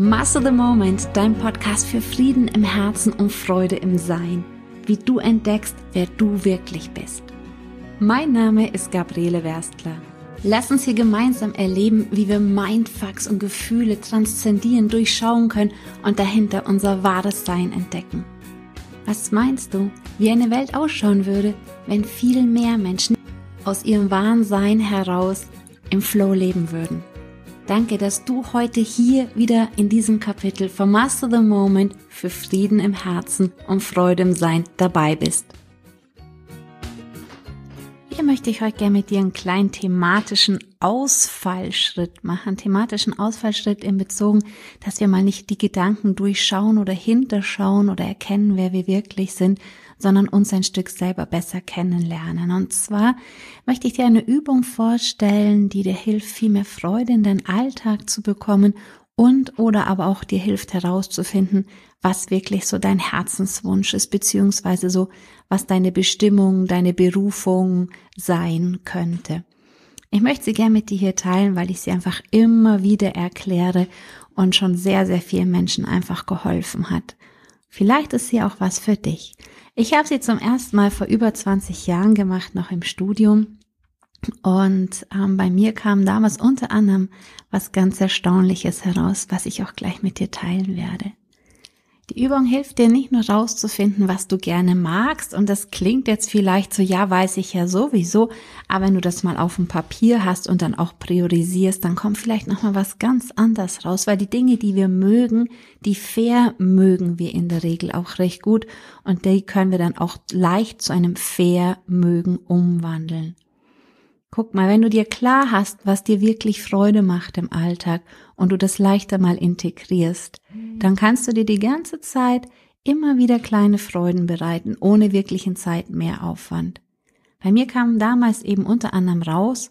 Master the Moment, dein Podcast für Frieden im Herzen und Freude im Sein. Wie du entdeckst, wer du wirklich bist. Mein Name ist Gabriele Werstler. Lass uns hier gemeinsam erleben, wie wir Mindfucks und Gefühle transzendieren, durchschauen können und dahinter unser wahres Sein entdecken. Was meinst du, wie eine Welt ausschauen würde, wenn viel mehr Menschen aus ihrem wahren Sein heraus im Flow leben würden? Danke, dass du heute hier wieder in diesem Kapitel von Master the Moment für Frieden im Herzen und Freude im Sein dabei bist. Hier möchte ich heute gerne mit dir einen kleinen thematischen Ausfallschritt machen. Thematischen Ausfallschritt in Bezug, dass wir mal nicht die Gedanken durchschauen oder hinterschauen oder erkennen, wer wir wirklich sind, sondern uns ein Stück selber besser kennenlernen. Und zwar möchte ich dir eine Übung vorstellen, die dir hilft, viel mehr Freude in deinen Alltag zu bekommen und oder aber auch dir hilft herauszufinden, was wirklich so dein Herzenswunsch ist, beziehungsweise so, was deine Bestimmung, deine Berufung sein könnte. Ich möchte sie gerne mit dir hier teilen, weil ich sie einfach immer wieder erkläre und schon sehr, sehr vielen Menschen einfach geholfen hat. Vielleicht ist sie auch was für dich. Ich habe sie zum ersten Mal vor über 20 Jahren gemacht, noch im Studium. Und bei mir kam damals unter anderem was ganz Erstaunliches heraus, was ich auch gleich mit dir teilen werde. Die Übung hilft dir nicht nur rauszufinden, was du gerne magst, und das klingt jetzt vielleicht so, ja, weiß ich ja sowieso, aber wenn du das mal auf dem Papier hast und dann auch priorisierst, dann kommt vielleicht nochmal was ganz anderes raus, weil die Dinge, die wir mögen, die vermögen wir in der Regel auch recht gut und die können wir dann auch leicht zu einem Vermögen umwandeln. Guck mal, wenn du dir klar hast, was dir wirklich Freude macht im Alltag und du das leichter mal integrierst, dann kannst du dir die ganze Zeit immer wieder kleine Freuden bereiten, ohne wirklichen Zeitmehraufwand. Bei mir kam damals eben unter anderem raus,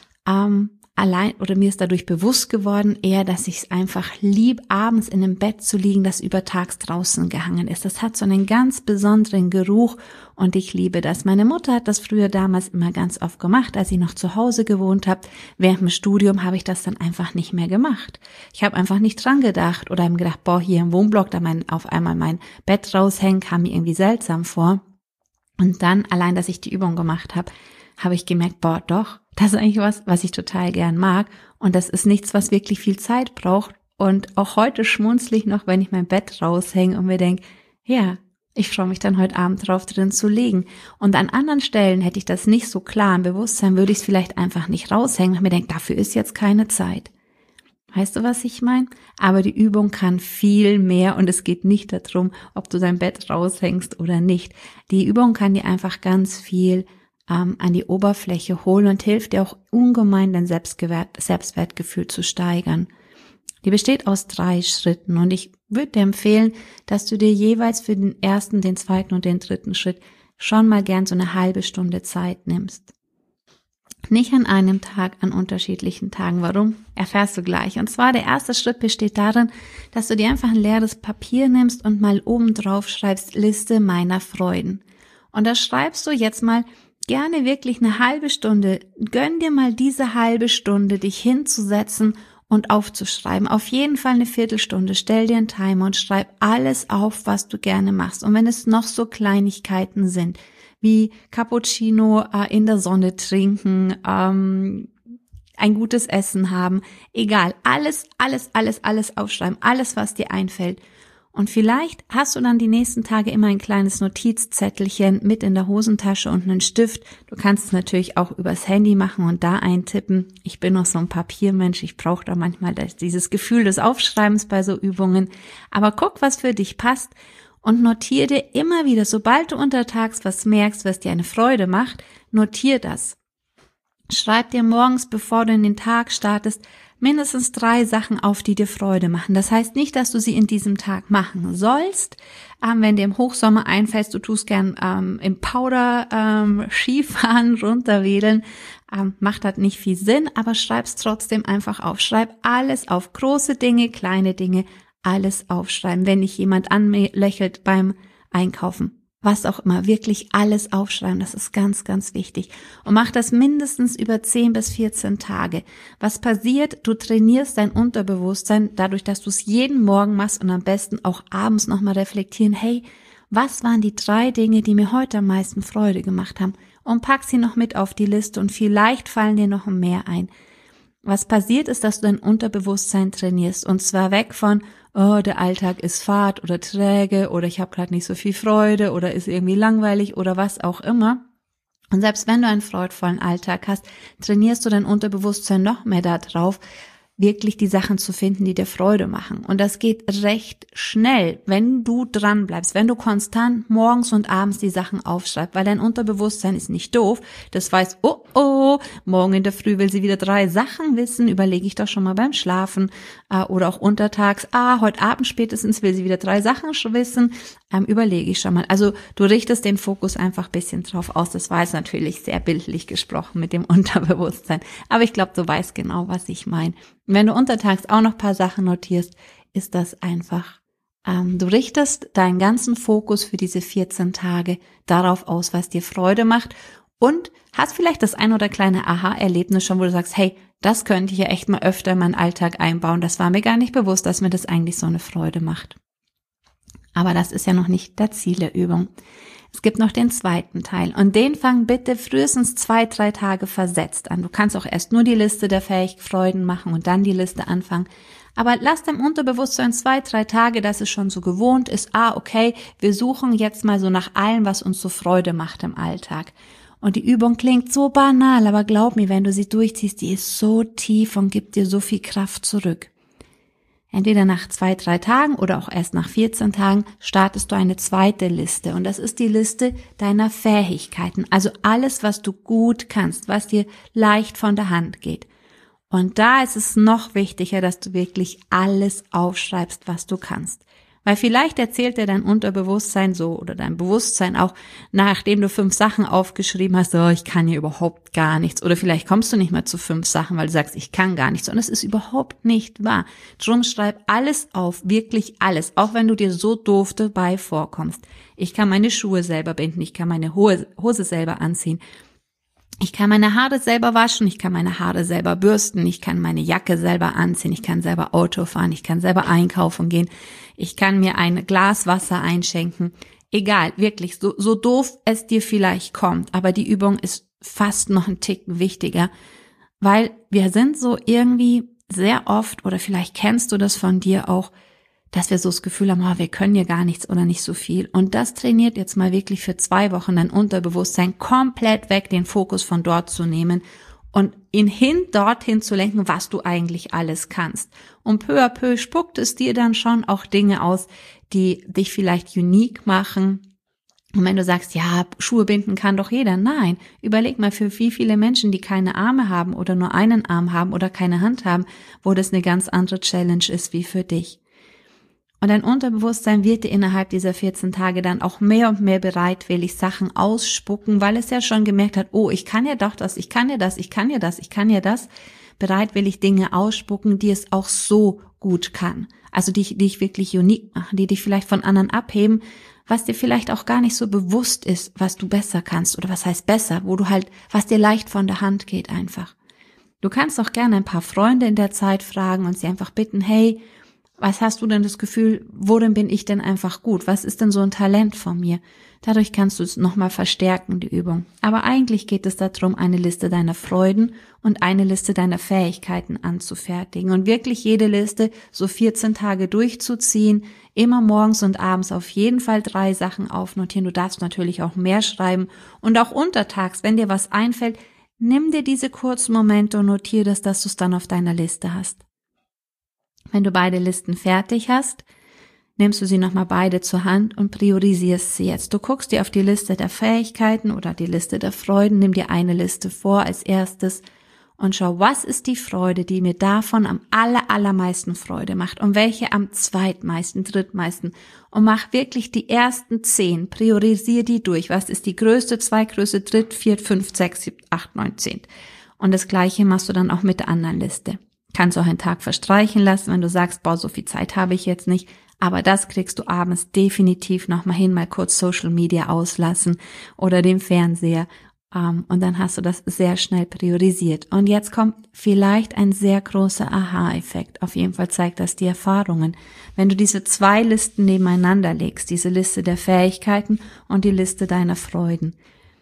mir ist dadurch bewusst geworden, eher, dass ich es einfach lieb, abends in einem Bett zu liegen, das über tags draußen gehangen ist. Das hat so einen ganz besonderen Geruch und ich liebe das. Meine Mutter hat das früher damals immer ganz oft gemacht, als ich noch zu Hause gewohnt habe. Während dem Studium habe ich das dann einfach nicht mehr gemacht. Ich habe einfach nicht dran gedacht oder habe gedacht, hier im Wohnblock, da auf einmal mein Bett raushängen, kam mir irgendwie seltsam vor. Und dann, allein, dass ich die Übung gemacht habe, habe ich gemerkt, doch, das ist eigentlich was ich total gern mag. Und das ist nichts, was wirklich viel Zeit braucht. Und auch heute schmunzle ich noch, wenn ich mein Bett raushänge und mir denke, ja, ich freue mich dann heute Abend drauf, drin zu liegen. Und an anderen Stellen hätte ich das nicht so klar im Bewusstsein, würde ich es vielleicht einfach nicht raushängen und mir denke, dafür ist jetzt keine Zeit. Weißt du, was ich meine? Aber die Übung kann viel mehr und es geht nicht darum, ob du dein Bett raushängst oder nicht. Die Übung kann dir einfach ganz viel an die Oberfläche holen und hilft dir auch ungemein, dein Selbstwertgefühl zu steigern. Die besteht aus 3 Schritten und ich würde dir empfehlen, dass du dir jeweils für den ersten, den zweiten und den dritten Schritt schon mal gern so eine halbe Stunde Zeit nimmst. Nicht an einem Tag, an unterschiedlichen Tagen. Warum? Erfährst du gleich. Und zwar der erste Schritt besteht darin, dass du dir einfach ein leeres Papier nimmst und mal oben drauf schreibst, Liste meiner Freuden. Und da schreibst du jetzt mal gerne wirklich eine halbe Stunde. Gönn dir mal diese halbe Stunde, dich hinzusetzen und aufzuschreiben. Auf jeden Fall eine Viertelstunde. Stell dir einen Timer und schreib alles auf, was du gerne machst. Und wenn es noch so Kleinigkeiten sind, wie Cappuccino in der Sonne trinken, ein gutes Essen haben, egal, alles aufschreiben, alles, was dir einfällt. Und vielleicht hast du dann die nächsten Tage immer ein kleines Notizzettelchen mit in der Hosentasche und einen Stift. Du kannst es natürlich auch übers Handy machen und da eintippen. Ich bin noch so ein Papiermensch, ich brauche da manchmal dieses Gefühl des Aufschreibens bei so Übungen. Aber guck, was für dich passt und notiere dir immer wieder, sobald du untertags was merkst, was dir eine Freude macht, notiere das. Schreib dir morgens, bevor du in den Tag startest, mindestens 3 Sachen auf, die dir Freude machen. Das heißt nicht, dass du sie in diesem Tag machen sollst. Wenn dir im Hochsommer einfällt, du tust gern im Powder Skifahren, runterwedeln, macht das nicht viel Sinn, aber schreib's trotzdem einfach auf. Schreib alles auf, große Dinge, kleine Dinge, alles aufschreiben. Wenn dich jemand anlächelt beim Einkaufen, was auch immer, wirklich alles aufschreiben, das ist ganz, ganz wichtig. Und mach das mindestens über 10 bis 14 Tage. Was passiert? Du trainierst dein Unterbewusstsein dadurch, dass du es jeden Morgen machst und am besten auch abends nochmal reflektieren, hey, was waren die 3 Dinge, die mir heute am meisten Freude gemacht haben? Und pack sie noch mit auf die Liste und vielleicht fallen dir noch mehr ein. Was passiert ist, dass du dein Unterbewusstsein trainierst und zwar weg von, oh, der Alltag ist fad oder träge oder ich habe gerade nicht so viel Freude oder ist irgendwie langweilig oder was auch immer. Und selbst wenn du einen freudvollen Alltag hast, trainierst du dein Unterbewusstsein noch mehr darauf, wirklich die Sachen zu finden, die dir Freude machen. Und das geht recht schnell, wenn du dran bleibst, wenn du konstant morgens und abends die Sachen aufschreibst, weil dein Unterbewusstsein ist nicht doof, das weiß, oh, morgen in der Früh will sie wieder 3 Sachen wissen, überlege ich doch schon mal beim Schlafen oder auch untertags, heute Abend spätestens will sie wieder 3 Sachen wissen, überlege ich schon mal. Also du richtest den Fokus einfach ein bisschen drauf aus, das war jetzt natürlich sehr bildlich gesprochen mit dem Unterbewusstsein, aber ich glaube, du weißt genau, was ich meine. Wenn du untertags auch noch ein paar Sachen notierst, ist das einfach, du richtest deinen ganzen Fokus für diese 14 Tage darauf aus, was dir Freude macht und hast vielleicht das ein oder kleine Aha-Erlebnis schon, wo du sagst, hey, das könnte ich ja echt mal öfter in meinen Alltag einbauen. Das war mir gar nicht bewusst, dass mir das eigentlich so eine Freude macht. Aber das ist ja noch nicht das Ziel der Übung. Es gibt noch den zweiten Teil und den fang bitte frühestens 2-3 Tage versetzt an. Du kannst auch erst nur die Liste der Freuden machen und dann die Liste anfangen. Aber lass deinem Unterbewusstsein 2-3 Tage, dass es schon so gewohnt ist. Okay, wir suchen jetzt mal so nach allem, was uns so Freude macht im Alltag. Und die Übung klingt so banal, aber glaub mir, wenn du sie durchziehst, die ist so tief und gibt dir so viel Kraft zurück. Entweder nach 2-3 Tagen oder auch erst nach 14 Tagen startest du eine zweite Liste und das ist die Liste deiner Fähigkeiten, also alles, was du gut kannst, was dir leicht von der Hand geht. Und da ist es noch wichtiger, dass du wirklich alles aufschreibst, was du kannst. Weil vielleicht erzählt dir dein Unterbewusstsein so oder dein Bewusstsein auch, nachdem du 5 Sachen aufgeschrieben hast, ich kann hier überhaupt gar nichts. Oder vielleicht kommst du nicht mal zu 5 Sachen, weil du sagst, ich kann gar nichts. Und es ist überhaupt nicht wahr. Drum schreib alles auf, wirklich alles, auch wenn du dir so doof dabei vorkommst. Ich kann meine Schuhe selber binden, ich kann meine Hose selber anziehen. Ich kann meine Haare selber waschen, ich kann meine Haare selber bürsten, ich kann meine Jacke selber anziehen, ich kann selber Auto fahren, ich kann selber einkaufen gehen, ich kann mir ein Glas Wasser einschenken. Egal, wirklich, so doof es dir vielleicht kommt, aber die Übung ist fast noch ein Ticken wichtiger, weil wir sind so irgendwie sehr oft, oder vielleicht kennst du das von dir auch, dass wir so das Gefühl haben, wir können hier gar nichts oder nicht so viel. Und das trainiert jetzt mal wirklich für 2 Wochen dein Unterbewusstsein komplett weg, den Fokus von dort zu nehmen und ihn dorthin zu lenken, was du eigentlich alles kannst. Und peu à peu spuckt es dir dann schon auch Dinge aus, die dich vielleicht unique machen. Und wenn du sagst, Schuhe binden kann doch jeder. Nein, überleg mal, für wie viele Menschen, die keine Arme haben oder nur einen Arm haben oder keine Hand haben, wo das eine ganz andere Challenge ist wie für dich. Und dein Unterbewusstsein wird dir innerhalb dieser 14 Tage dann auch mehr und mehr bereitwillig Sachen ausspucken, weil es ja schon gemerkt hat, ich kann ja doch das, ich kann ja das, ich kann ja das, ich kann ja das. Bereitwillig Dinge ausspucken, die es auch so gut kann. Also die dich wirklich unique machen, die dich vielleicht von anderen abheben, was dir vielleicht auch gar nicht so bewusst ist, was du besser kannst oder was heißt besser, was dir leicht von der Hand geht einfach. Du kannst auch gerne ein paar Freunde in der Zeit fragen und sie einfach bitten, hey, was hast du denn das Gefühl, worin bin ich denn einfach gut? Was ist denn so ein Talent von mir? Dadurch kannst du es nochmal verstärken, die Übung. Aber eigentlich geht es darum, eine Liste deiner Freuden und eine Liste deiner Fähigkeiten anzufertigen und wirklich jede Liste so 14 Tage durchzuziehen, immer morgens und abends auf jeden Fall 3 Sachen aufnotieren. Du darfst natürlich auch mehr schreiben und auch untertags, wenn dir was einfällt, nimm dir diese kurzen Momente und notiere das, dass du es dann auf deiner Liste hast. Wenn du beide Listen fertig hast, nimmst du sie nochmal beide zur Hand und priorisierst sie jetzt. Du guckst dir auf die Liste der Fähigkeiten oder die Liste der Freuden, nimm dir eine Liste vor als erstes und schau, was ist die Freude, die mir davon am allermeisten Freude macht und welche am zweitmeisten, drittmeisten und mach wirklich die ersten 10, priorisier die durch. Was ist die größte, zweitgrößte, dritt, viert, 5, 6, 7, 8, 9, 10. Und das Gleiche machst du dann auch mit der anderen Liste. Kannst auch einen Tag verstreichen lassen, wenn du sagst, so viel Zeit habe ich jetzt nicht. Aber das kriegst du abends definitiv nochmal hin, mal kurz Social Media auslassen oder den Fernseher. Und dann hast du das sehr schnell priorisiert. Und jetzt kommt vielleicht ein sehr großer Aha-Effekt. Auf jeden Fall zeigt das die Erfahrungen. Wenn du diese 2 Listen nebeneinander legst, diese Liste der Fähigkeiten und die Liste deiner Freuden.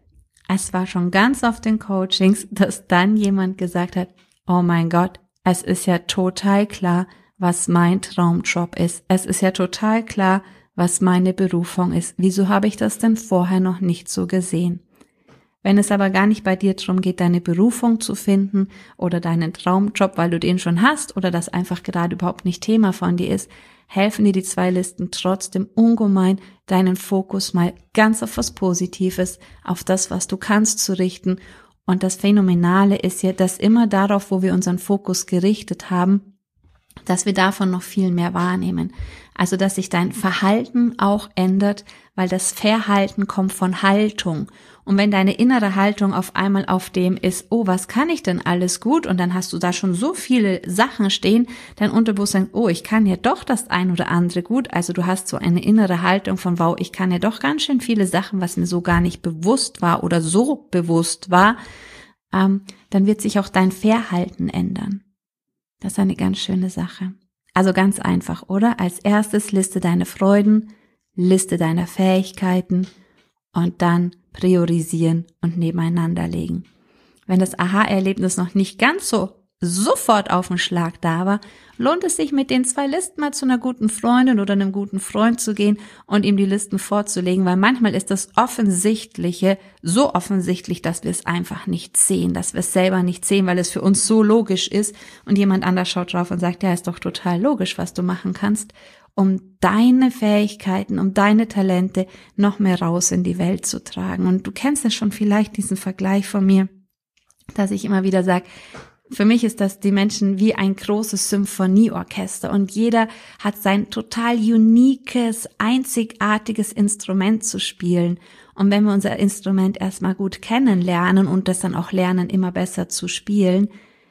Es war schon ganz oft in Coachings, dass dann jemand gesagt hat, oh mein Gott, es ist ja total klar, was mein Traumjob ist. Es ist ja total klar, was meine Berufung ist. Wieso habe ich das denn vorher noch nicht so gesehen? Wenn es aber gar nicht bei dir darum geht, deine Berufung zu finden oder deinen Traumjob, weil du den schon hast oder das einfach gerade überhaupt nicht Thema von dir ist, helfen dir die 2 Listen trotzdem ungemein, deinen Fokus mal ganz auf was Positives, auf das, was du kannst, zu richten. Und das Phänomenale ist ja, dass immer darauf, wo wir unseren Fokus gerichtet haben, dass wir davon noch viel mehr wahrnehmen. Also, dass sich dein Verhalten auch ändert, weil das Verhalten kommt von Haltung. Und wenn deine innere Haltung auf einmal auf dem ist, oh, was kann ich denn alles gut? Und dann hast du da schon so viele Sachen stehen, dein Unterbewusstsein, oh, ich kann ja doch das ein oder andere gut. Also du hast so eine innere Haltung von, wow, ich kann ja doch ganz schön viele Sachen, was mir so gar nicht bewusst war oder so bewusst war. Dann wird sich auch dein Verhalten ändern. Das ist eine ganz schöne Sache. Also ganz einfach, oder? Als erstes liste deine Freuden, liste deine Fähigkeiten und dann priorisieren und nebeneinander legen. Wenn das Aha-Erlebnis noch nicht ganz so sofort auf den Schlag da war, lohnt es sich, mit den 2 Listen mal zu einer guten Freundin oder einem guten Freund zu gehen und ihm die Listen vorzulegen, weil manchmal ist das Offensichtliche so offensichtlich, dass wir es einfach nicht sehen, dass wir es selber nicht sehen, weil es für uns so logisch ist und jemand anders schaut drauf und sagt, ja, ist doch total logisch, was du machen kannst, um deine Fähigkeiten, um deine Talente noch mehr raus in die Welt zu tragen. Und du kennst ja schon vielleicht diesen Vergleich von mir, dass ich immer wieder sage, für mich ist das die Menschen wie ein großes Symphonieorchester und jeder hat sein total uniques, einzigartiges Instrument zu spielen. Und wenn wir unser Instrument erstmal gut kennenlernen und das dann auch lernen, immer besser zu spielen,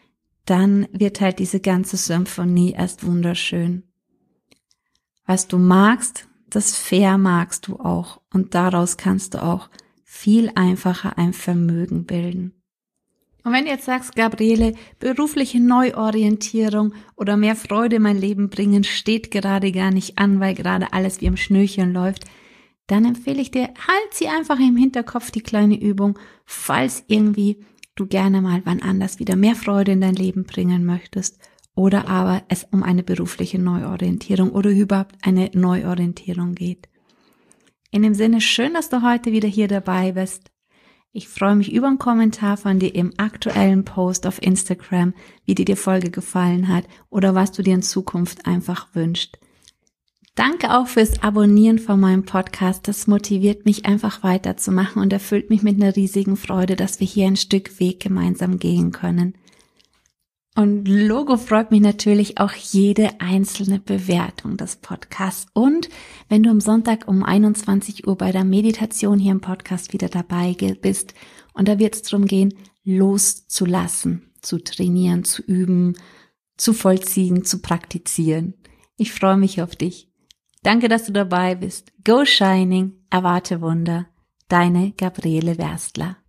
dann wird halt diese ganze Symphonie erst wunderschön. Was du magst, das vermagst du auch und daraus kannst du auch viel einfacher ein Vermögen bilden. Und wenn du jetzt sagst, Gabriele, berufliche Neuorientierung oder mehr Freude in mein Leben bringen, steht gerade gar nicht an, weil gerade alles wie im Schnürchen läuft, dann empfehle ich dir, halt sie einfach im Hinterkopf, die kleine Übung, falls irgendwie du gerne mal wann anders wieder mehr Freude in dein Leben bringen möchtest oder aber es um eine berufliche Neuorientierung oder überhaupt eine Neuorientierung geht. In dem Sinne, schön, dass du heute wieder hier dabei bist. Ich freue mich über einen Kommentar von dir im aktuellen Post auf Instagram, wie dir die Folge gefallen hat oder was du dir in Zukunft einfach wünschst. Danke auch fürs Abonnieren von meinem Podcast. Das motiviert mich einfach weiterzumachen und erfüllt mich mit einer riesigen Freude, dass wir hier ein Stück Weg gemeinsam gehen können. Und Logo freut mich natürlich auch jede einzelne Bewertung des Podcasts. Und wenn du am Sonntag um 21 Uhr bei der Meditation hier im Podcast wieder dabei bist, und da wird es darum gehen, loszulassen, zu trainieren, zu üben, zu vollziehen, zu praktizieren. Ich freue mich auf dich. Danke, dass du dabei bist. Go Shining, erwarte Wunder. Deine Gabriele Werstler.